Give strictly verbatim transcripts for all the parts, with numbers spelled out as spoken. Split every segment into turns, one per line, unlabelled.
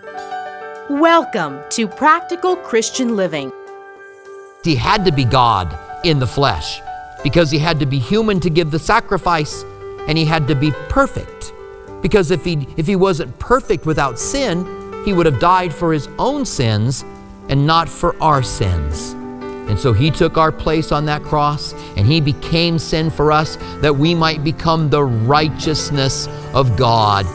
Welcome to Practical Christian Living.
He had to be God in the flesh because he had to be human to give the sacrifice, and he had to be perfect because if he if he wasn't perfect without sin, he would have died for his own sins and not for our sins. And so he took our place on that cross, and he became sin for us that we might become the righteousness of God.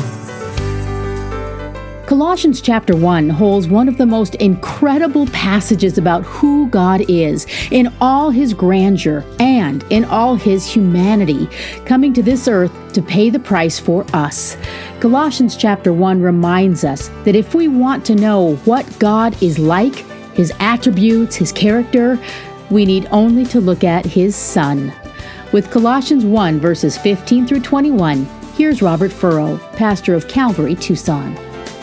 Colossians chapter one holds one of the most incredible passages about who God is in all his grandeur and in all his humanity, coming to this earth to pay the price for us. Colossians chapter one reminds us that if we want to know what God is like, his attributes, his character, we need only to look at his Son. With Colossians one verses fifteen through twenty-one, here's Robert Furrow, pastor of Calvary, Tucson.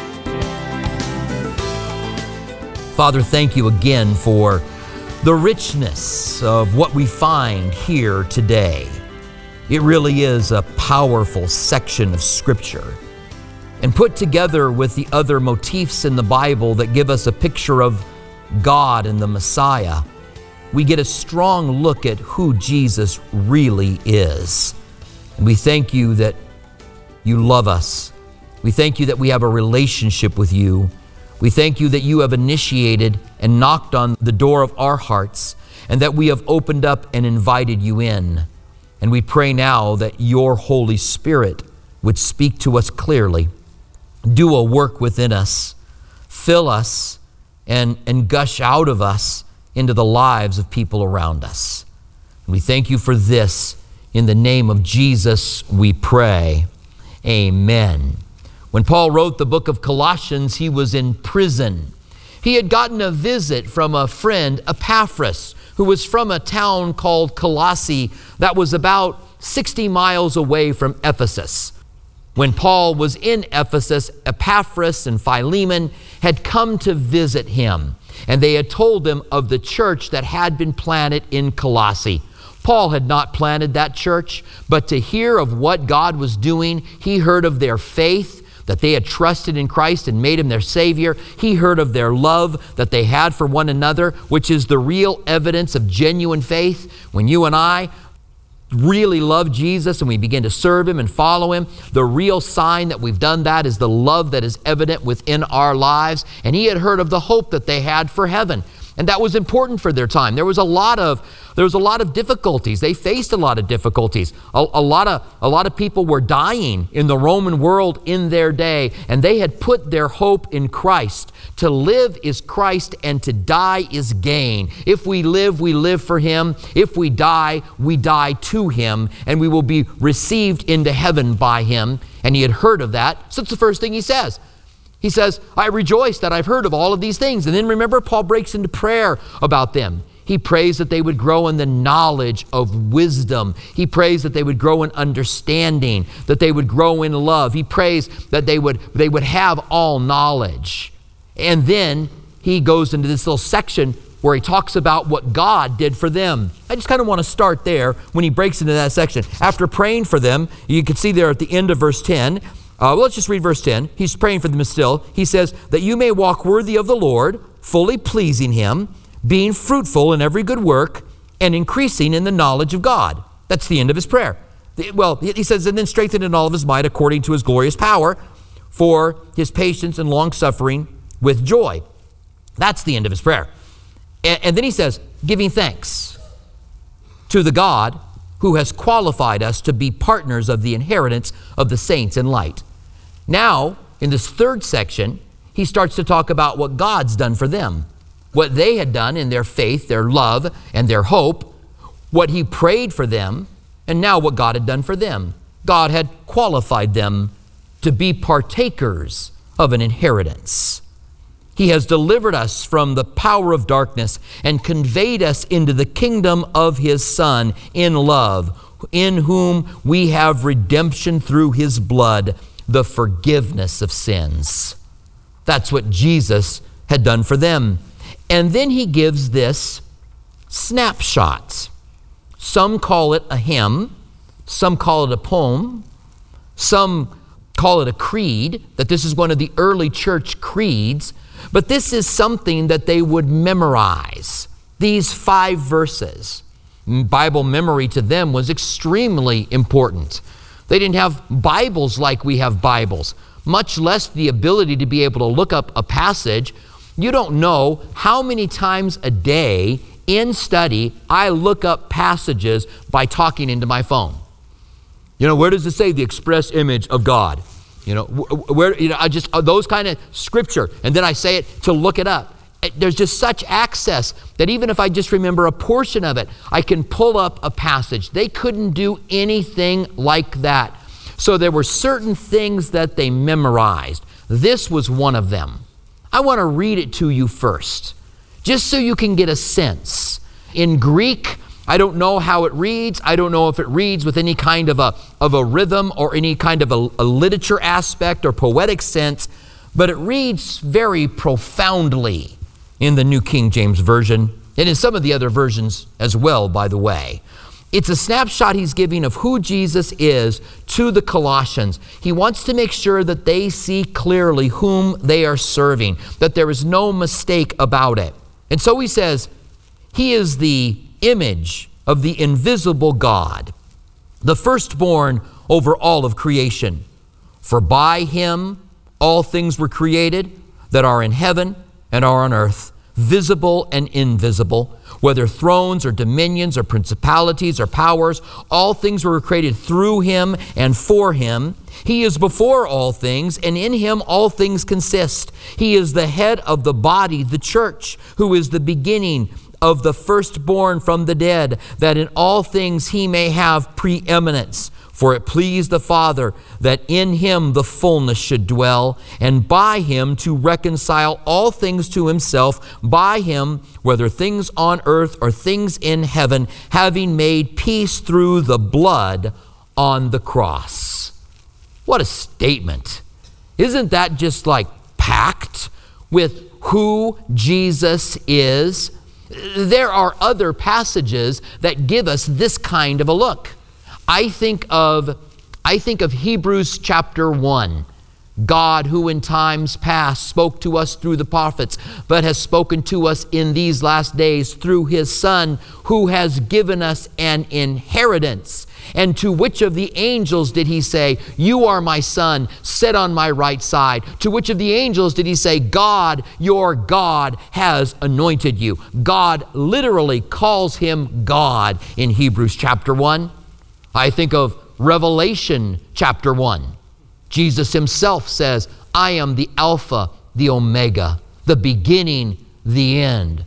Father, thank you again for the richness of what we find here today. It really is a powerful section of Scripture. And put together with the other motifs in the Bible that give us a picture of God and the Messiah, we get a strong look at who Jesus really is. And we thank you that you love us. We thank you that we have a relationship with you. We thank you that you have initiated and knocked on the door of our hearts, and that we have opened up and invited you in. And we pray now that your Holy Spirit would speak to us clearly, do a work within us, fill us, and, and gush out of us into the lives of people around us. And we thank you for this. In the name of Jesus, we pray. Amen. When Paul wrote the book of Colossians, he was in prison. He had gotten a visit from a friend, Epaphras, who was from a town called Colossae that was about sixty miles away from Ephesus. When Paul was in Ephesus, Epaphras and Philemon had come to visit him, and they had told him of the church that had been planted in Colossae. Paul had not planted that church, but to hear of what God was doing, he heard of their faith, that they had trusted in Christ and made him their Savior. He heard of their love that they had for one another, which is the real evidence of genuine faith. When you and I really love Jesus and we begin to serve him and follow him, the real sign that we've done that is the love that is evident within our lives. And he had heard of the hope that they had for heaven. And that was important for their time. There was a lot of there was a lot of difficulties. They faced a lot of difficulties. A, a lot of a lot of people were dying in the Roman world in their day, and they had put their hope in Christ. To live is Christ, and to die is gain. If we live, we live for him. If we die, we die to him, and we will be received into heaven by him. And he had heard of that. So it's the first thing he says. He says, I rejoice that I've heard of all of these things. And then remember, Paul breaks into prayer about them. He prays that they would grow in the knowledge of wisdom. He prays that they would grow in understanding, that they would grow in love. He prays that they would, they would have all knowledge. And then he goes into this little section where he talks about what God did for them. I just kind of want to start there when he breaks into that section. After praying for them, you can see there at the end of verse ten, Uh, well, let's just read verse ten. He's praying for them still. He says, that you may walk worthy of the Lord, fully pleasing him, being fruitful in every good work, and increasing in the knowledge of God. That's the end of his prayer. The, well, he says, and then strengthen in all of his might according to his glorious power for his patience and long suffering with joy. That's the end of his prayer. And, and then he says, giving thanks to the God who has qualified us to be partners of the inheritance of the saints in light. Now, in this third section, he starts to talk about what God's done for them, what they had done in their faith, their love, and their hope, what he prayed for them, and now what God had done for them. God had qualified them to be partakers of an inheritance. He has delivered us from the power of darkness and conveyed us into the kingdom of his Son in love, in whom we have redemption through his blood, the forgiveness of sins. That's what Jesus had done for them. And then he gives this snapshot. Some call it a hymn, some call it a poem, some call it a creed, that this is one of the early church creeds, but this is something that they would memorize. These five verses. Bible memory to them was extremely important. They didn't have Bibles like we have Bibles, much less the ability to be able to look up a passage. You don't know how many times a day in study I look up passages by talking into my phone. You know, where does it say the express image of God? You know, where, you know, I just, those kind of scripture, and then I say it to look it up. There's just such access that even if I just remember a portion of it, I can pull up a passage. They couldn't do anything like that. So there were certain things that they memorized. This was one of them. I want to read it to you first, just so you can get a sense. In Greek, I don't know how it reads. I don't know if it reads with any kind of a, of a rhythm or any kind of a, a literature aspect or poetic sense, but it reads very profoundly in the New King James Version, and in some of the other versions as well, by the way. It's a snapshot he's giving of who Jesus is to the Colossians. He wants to make sure that they see clearly whom they are serving, that there is no mistake about it. And so he says, he is the image of the invisible God, the firstborn over all of creation. For by him all things were created that are in heaven and are on earth, visible and invisible, whether thrones or dominions or principalities or powers, all things were created through him and for him. He is before all things, and in him all things consist. He is the head of the body, the church, who is the beginning of the firstborn from the dead, that in all things he may have preeminence. For it pleased the Father that in him the fullness should dwell, and by him to reconcile all things to himself, by him, whether things on earth or things in heaven, having made peace through the blood on the cross. What a statement. Isn't that just like packed with who Jesus is? There are other passages that give us this kind of a look. I think of, I think of Hebrews chapter one. God, who in times past spoke to us through the prophets, but has spoken to us in these last days through his Son, who has given us an inheritance. And to which of the angels did he say, "You are my Son, sit on my right side"? To which of the angels did he say, "God, your God, has anointed you"? God literally calls him God in Hebrews chapter one. I think of Revelation chapter one. Jesus himself says, "I am the Alpha, the Omega, the beginning, the end.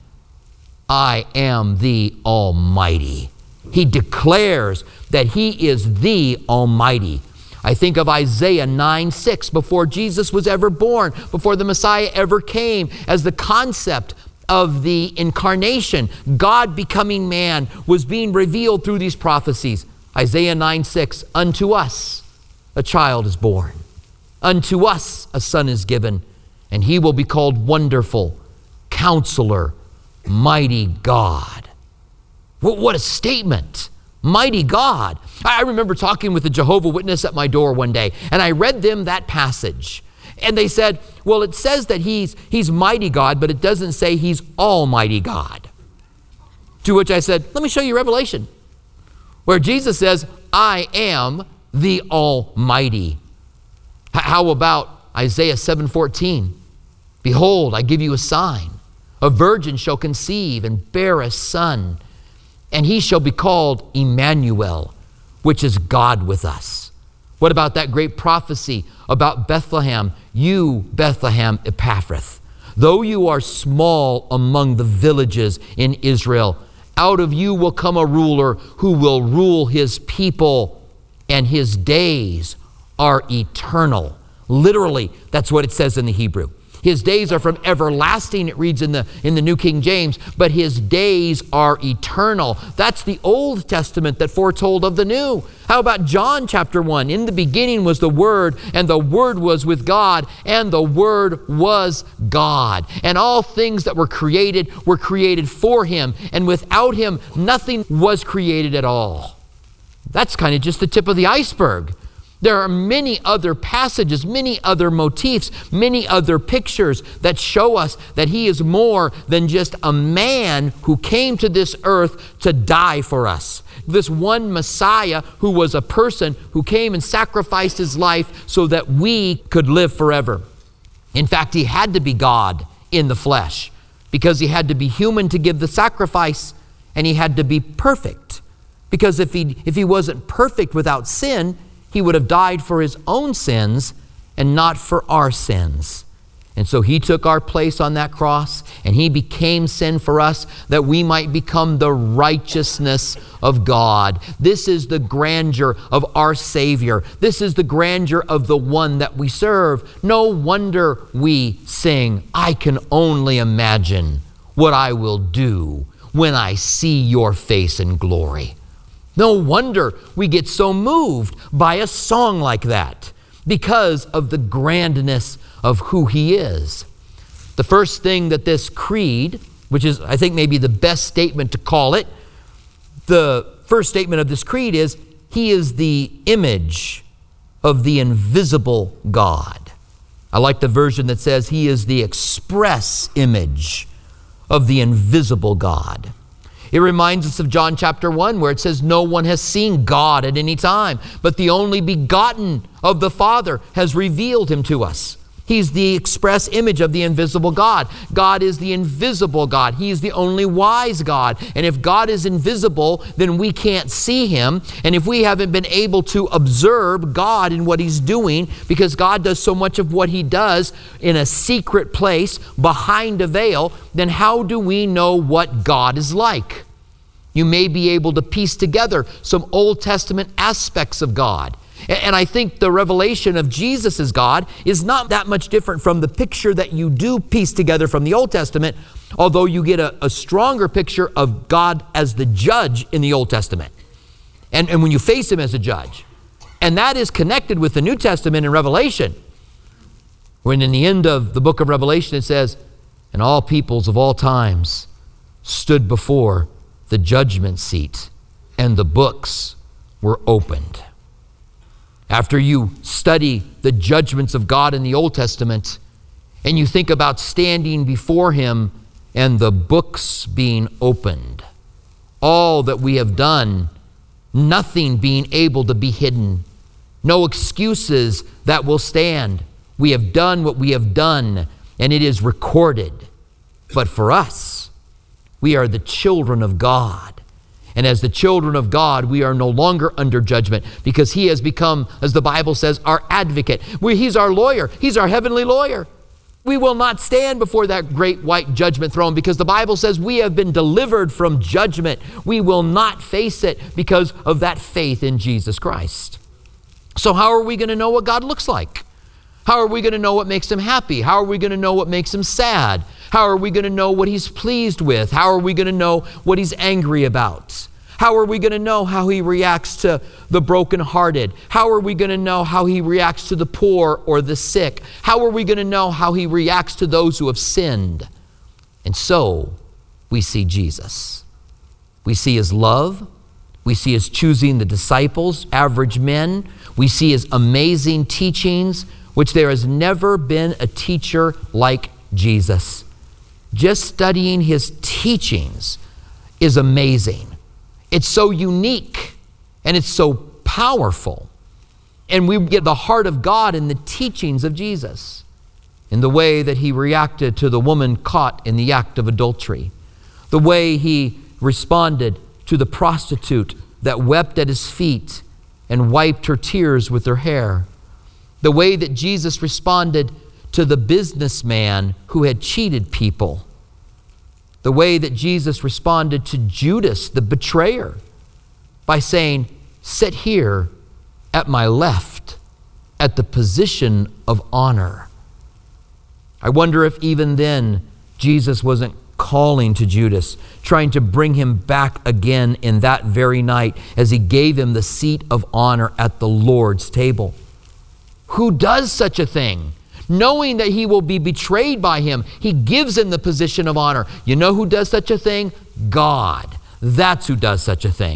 I am the Almighty." He declares that he is the Almighty. I think of Isaiah nine six, before Jesus was ever born, before the Messiah ever came, as the concept of the incarnation, God becoming man, was being revealed through these prophecies. Isaiah nine six, "Unto us a child is born, unto us a son is given, and he will be called Wonderful, Counselor, Mighty God." What a statement. Mighty God. I remember talking with a Jehovah's Witness at my door one day, and I read them that passage. And they said, well, it says that he's, he's mighty God, but it doesn't say he's Almighty God. To which I said, let me show you Revelation, where Jesus says, "I am the Almighty." How about Isaiah seven fourteen? "Behold, I give you a sign. A virgin shall conceive and bear a son, and he shall be called Emmanuel," which is God with us. What about that great prophecy about Bethlehem? "You, Bethlehem Ephrathah, though you are small among the villages in Israel, out of you will come a ruler who will rule his people, and his days are eternal." Literally, that's what it says in the Hebrew. His days are from everlasting, it reads in the, in the New King James, but his days are eternal. That's the Old Testament that foretold of the New. How about John chapter one? "In the beginning was the Word, and the Word was with God, and the Word was God. And all things that were created were created for him, and without him nothing was created at all." That's kind of just the tip of the iceberg. There are many other passages, many other motifs, many other pictures that show us that he is more than just a man who came to this earth to die for us. This one Messiah who was a person who came and sacrificed his life so that we could live forever. In fact, he had to be God in the flesh because he had to be human to give the sacrifice, and he had to be perfect because if he, if he wasn't perfect without sin, he would have died for his own sins and not for our sins. And so he took our place on that cross, and he became sin for us that we might become the righteousness of God. This is the grandeur of our Savior. This is the grandeur of the one that we serve. No wonder we sing, I can only imagine what I will do when I see your face in glory. No wonder we get so moved by a song like that because of the grandness of who he is. The first thing that this creed, which is I think maybe the best statement to call it, the first statement of this creed is he is the image of the invisible God. I like the version that says he is the express image of the invisible God. It reminds us of John chapter one, where it says, no one has seen God at any time, but the only begotten of the Father has revealed him to us. He's the express image of the invisible God. God is the invisible God. He is the only wise God. And if God is invisible, then we can't see him. And if we haven't been able to observe God in what he's doing, because God does so much of what he does in a secret place behind a veil, then how do we know what God is like? You may be able to piece together some Old Testament aspects of God. And I think the revelation of Jesus as God is not that much different from the picture that you do piece together from the Old Testament, although you get a, a stronger picture of God as the judge in the Old Testament. And, and when you face him as a judge. And that is connected with the New Testament and Revelation. When in the end of the book of Revelation it says, and all peoples of all times stood before the judgment seat, and the books were opened. After you study the judgments of God in the Old Testament, and you think about standing before him and the books being opened, all that we have done, nothing being able to be hidden, no excuses that will stand. We have done what we have done, and it is recorded. But for us, we are the children of God. And as the children of God, we are no longer under judgment because he has become, as the Bible says, our advocate. We, he's our lawyer. He's our heavenly lawyer. We will not stand before that great white judgment throne because the Bible says we have been delivered from judgment. We will not face it because of that faith in Jesus Christ. So how are we going to know what God looks like? How are we going to know what makes him happy? How are we going to know what makes him sad? How are we going to know what he's pleased with? How are we going to know what he's angry about? How are we going to know how he reacts to the brokenhearted? How are we going to know how he reacts to the poor or the sick? How are we going to know how he reacts to those who have sinned? And so we see Jesus. We see his love. We see his choosing the disciples, average men. We see his amazing teachings, which there has never been a teacher like Jesus. Just studying his teachings is amazing. It's so unique and it's so powerful. And we get the heart of God in the teachings of Jesus, in the way that he reacted to the woman caught in the act of adultery, the way he responded to the prostitute that wept at his feet and wiped her tears with her hair, the way that Jesus responded to the businessman who had cheated people, the way that Jesus responded to Judas, the betrayer, by saying, sit here at my left at the position of honor. I wonder if even then Jesus wasn't calling to Judas, trying to bring him back again in that very night as he gave him the seat of honor at the Lord's table. Who does such a thing? Knowing that he will be betrayed by him, he gives him the position of honor. You know who does such a thing? God. That's who does such a thing.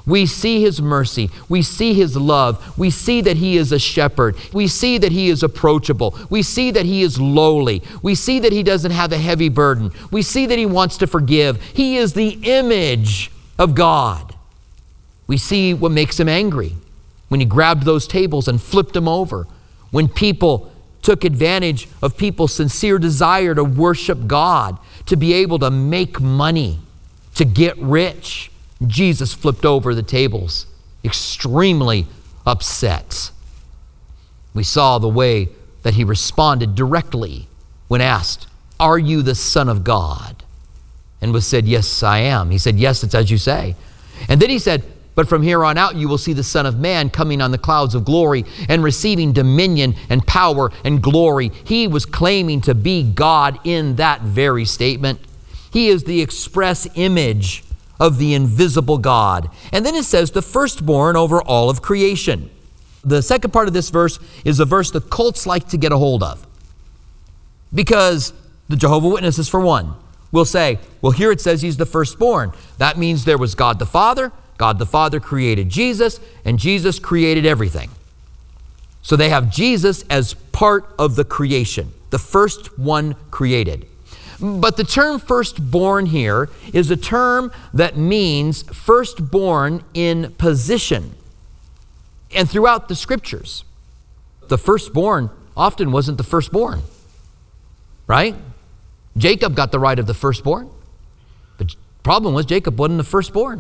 We see his mercy. We see his love. We see that he is a shepherd. We see that he is approachable. We see that he is lowly. We see that he doesn't have a heavy burden. We see that he wants to forgive. He is the image of God. We see what makes him angry when he grabbed those tables and flipped them over. When people took advantage of people's sincere desire to worship God, to be able to make money, to get rich, Jesus flipped over the tables, extremely upset. We saw the way that he responded directly when asked, "Are you the Son of God?" And was said, "Yes, I am." He said, "Yes, it's as you say." And then he said, "But from here on out, you will see the Son of Man coming on the clouds of glory and receiving dominion and power and glory." He was claiming to be God in that very statement. He is the express image of the invisible God. And then it says, the firstborn over all of creation. The second part of this verse is a verse the cults like to get a hold of. Because the Jehovah's Witnesses, for one, will say, well, here it says he's the firstborn. That means there was God the Father. God the Father created Jesus, and Jesus created everything. So they have Jesus as part of the creation, the first one created. But the term firstborn here is a term that means firstborn in position. And throughout the scriptures, the firstborn often wasn't the firstborn, right? Jacob got the right of the firstborn. But the problem was Jacob wasn't the firstborn.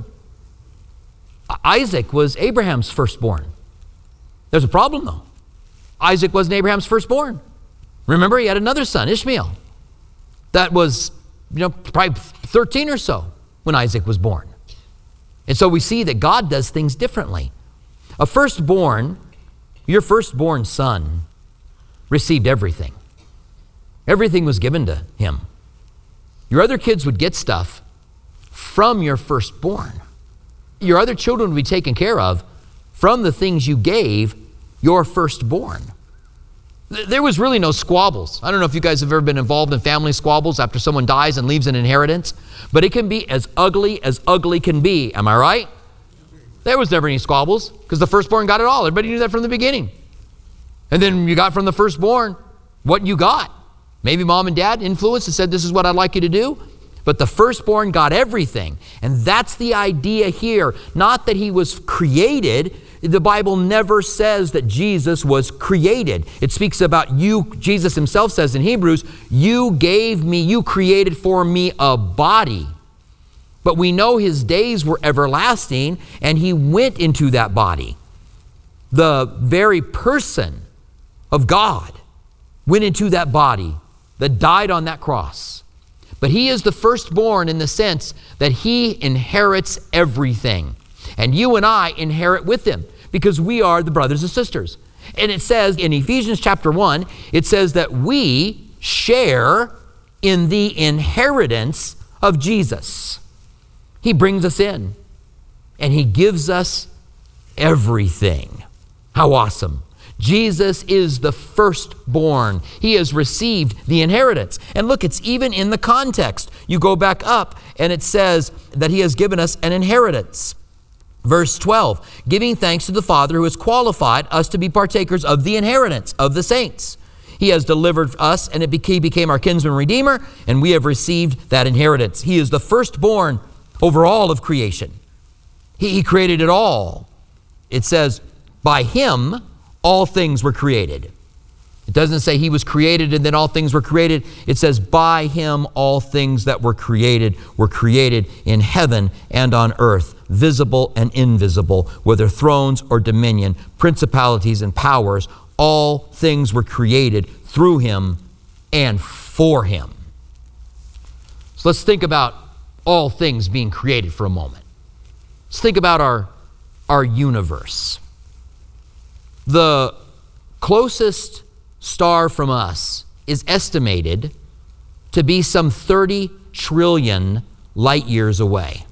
Isaac was Abraham's firstborn. There's a problem though. Isaac wasn't Abraham's firstborn. Remember, he had another son, Ishmael. That was, you know, probably thirteen or so when Isaac was born. And so we see that God does things differently. A firstborn, your firstborn son, received everything. Everything was given to him. Your other kids would get stuff from your firstborn. Your other children would be taken care of from the things you gave your firstborn. There was really no squabbles. I don't know if you guys have ever been involved in family squabbles after someone dies and leaves an inheritance, but it can be as ugly as ugly can be. Am I right? There was never any squabbles because the firstborn got it all. Everybody knew that from the beginning. And then you got from the firstborn what you got. Maybe mom and dad influenced and said, this is what I'd like you to do. But the firstborn got everything. And that's the idea here. Not that he was created. The Bible never says that Jesus was created. It speaks about you. Jesus himself says in Hebrews, you gave me, you created for me a body. But we know his days were everlasting and he went into that body. The very person of God went into that body that died on that cross. But he is the firstborn in the sense that he inherits everything. And you and I inherit with him because we are the brothers and sisters. And it says in Ephesians chapter one, it says that we share in the inheritance of Jesus. He brings us in and he gives us everything. How awesome. Jesus is the firstborn. He has received the inheritance. And look, it's even in the context. You go back up and it says that he has given us an inheritance. Verse twelve, giving thanks to the Father who has qualified us to be partakers of the inheritance of the saints. He has delivered us and it became, became our kinsman redeemer, and we have received that inheritance. He is the firstborn over all of creation. He, he created it all. It says, by him, all things were created. It doesn't say he was created and then all things were created. It says by him all things that were created were created in heaven and on earth, visible and invisible, whether thrones or dominion, principalities and powers. All things were created through him and for him. So let's think about all things being created for a moment. Let's think about our, our universe. The closest star from us is estimated to be some thirty trillion light years away.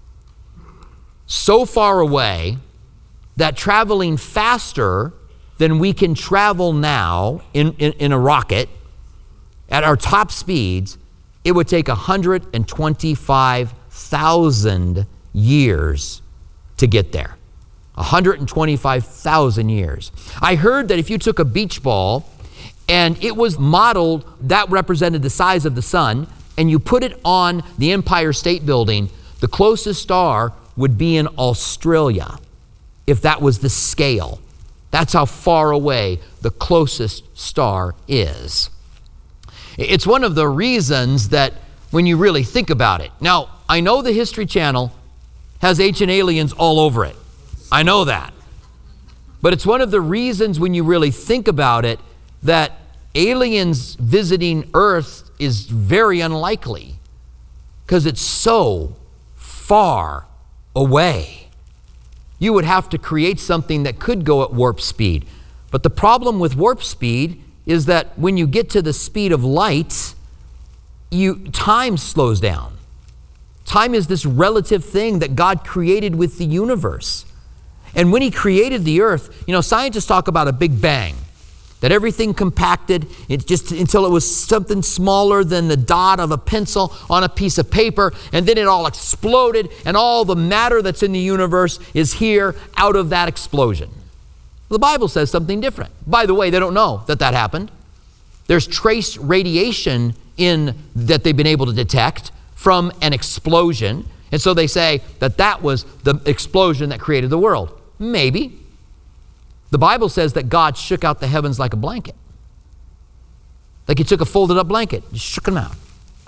So far away that traveling faster than we can travel now in, in, in a rocket at our top speeds, it would take one hundred twenty-five thousand years to get there. one hundred twenty-five thousand years. I heard that if you took a beach ball and it was modeled, that represented the size of the sun, and you put it on the Empire State Building, the closest star would be in Australia, if that was the scale. That's how far away the closest star is. It's one of the reasons that when you really think about it. Now, I know the History Channel has ancient aliens all over it. I know that. But it's one of the reasons when you really think about it that aliens visiting Earth is very unlikely, because it's so far away. You would have to create something that could go at warp speed. But the problem with warp speed is that when you get to the speed of light, you time slows down. Time is this relative thing that God created with the universe. And when he created the earth, you know, scientists talk about a big bang, that everything compacted it just until it was something smaller than the dot of a pencil on a piece of paper, and then it all exploded, and all the matter that's in the universe is here out of that explosion. The Bible says something different. By the way, they don't know that that happened. There's trace radiation in that they've been able to detect from an explosion, and so they say that that was the explosion that created the world. Maybe. The Bible says that God shook out the heavens like a blanket. Like he took a folded up blanket, just shook them out.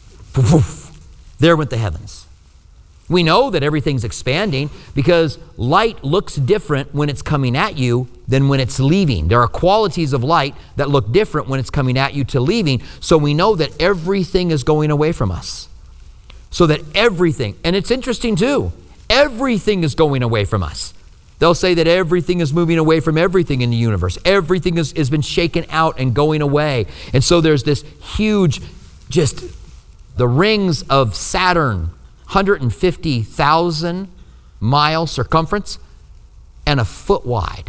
There went the heavens. We know that everything's expanding because light looks different when it's coming at you than when it's leaving. There are qualities of light that look different when it's coming at you to leaving. So we know that everything is going away from us. So that everything, and it's interesting too, everything is going away from us. They'll say that everything is moving away from everything in the universe. Everything is, has been shaken out and going away. And so there's this huge, just the rings of Saturn, one hundred fifty thousand mile circumference and a foot wide.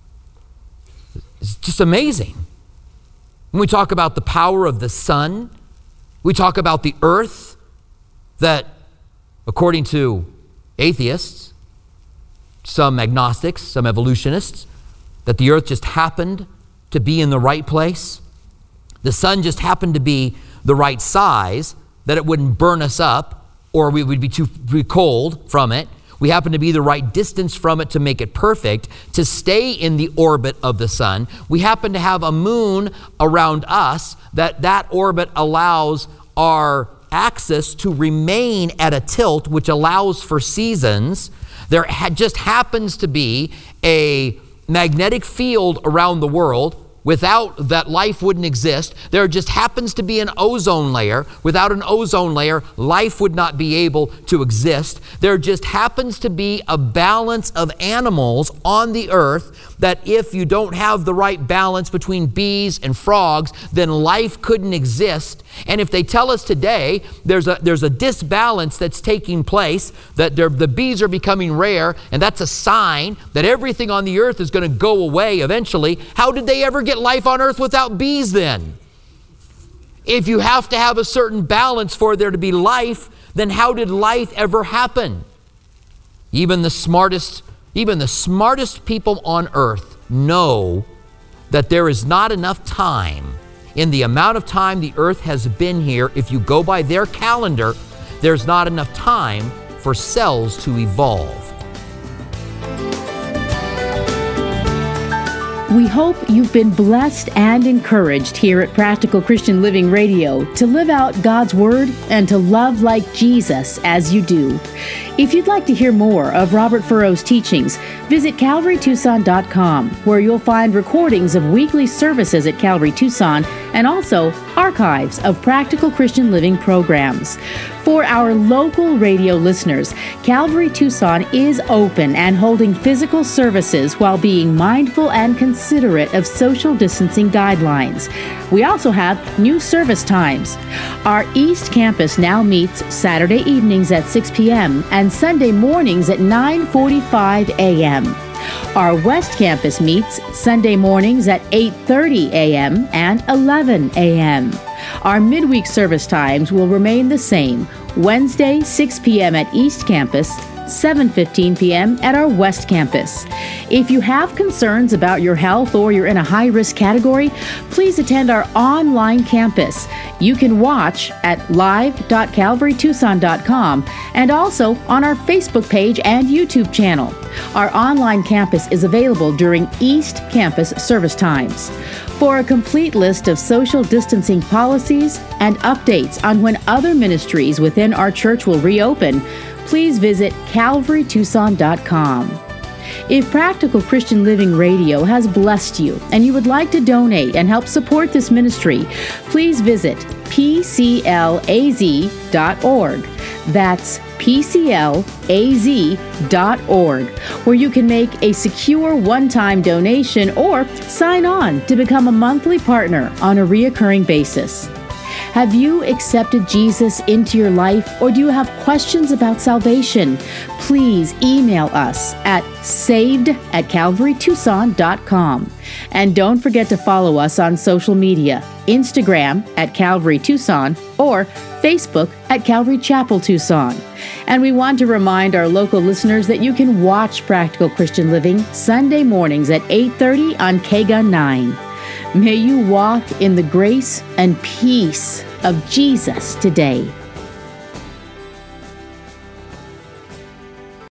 It's just amazing. When we talk about the power of the sun, we talk about the earth that, according to atheists, some agnostics, some evolutionists, that the earth just happened to be in the right place. The sun just happened to be the right size, that it wouldn't burn us up or we would be too be cold from it. We happen to be the right distance from it to make it perfect, to stay in the orbit of the sun. We happen to have a moon around us that that orbit allows our axis to remain at a tilt, which allows for seasons. There ha- just happens to be a magnetic field around the world. Without that, life wouldn't exist. There just happens to be an ozone layer. Without an ozone layer, life would not be able to exist. There just happens to be a balance of animals on the earth that if you don't have the right balance between bees and frogs, then life couldn't exist. And if they tell us today there's a there's a disbalance that's taking place, that the bees are becoming rare, and that's a sign that everything on the earth is going to go away eventually, how did they ever get life on earth without bees then? If you have to have a certain balance for there to be life, then how did life ever happen? Even the smartest, even the smartest people on earth know that there is not enough time. In the amount of time the earth has been here, if you go by their calendar, there's not enough time for cells to evolve.
We hope you've been blessed and encouraged here at Practical Christian Living Radio to live out God's Word and to love like Jesus as you do. If you'd like to hear more of Robert Furrow's teachings, visit Calvary Tucson dot com, where you'll find recordings of weekly services at Calvary Tucson and also archives of Practical Christian Living programs. For our local radio listeners, Calvary Tucson is open and holding physical services while being mindful and considerate of social distancing guidelines. We also have new service times. Our East Campus now meets Saturday evenings at six p.m. and Sunday mornings at nine forty-five a.m. Our West Campus meets Sunday mornings at eight thirty a.m. and eleven a.m. Our midweek service times will remain the same. Wednesday, six p.m. at East Campus, seven fifteen p.m. at our West Campus. If you have concerns about your health or you're in a high-risk category, please attend our online campus. You can watch at live dot calvary tucson dot com and also on our Facebook page and YouTube channel. Our online campus is available during East Campus service times. For a complete list of social distancing policies and updates on when other ministries within our church will reopen, please visit calvary tucson dot com. If Practical Christian Living Radio has blessed you and you would like to donate and help support this ministry, please visit p c l a z dot org. That's p c l a z dot org, where you can make a secure one-time donation or sign on to become a monthly partner on a reoccurring basis. Have you accepted Jesus into your life, or do you have questions about salvation? Please email us at saved at calvary tucson dot com. And don't forget to follow us on social media, Instagram at Calvary Tucson or Facebook at Calvary Chapel Tucson. And we want to remind our local listeners that you can watch Practical Christian Living Sunday mornings at eight thirty on K G U N nine. May you walk in the grace and peace of Jesus today.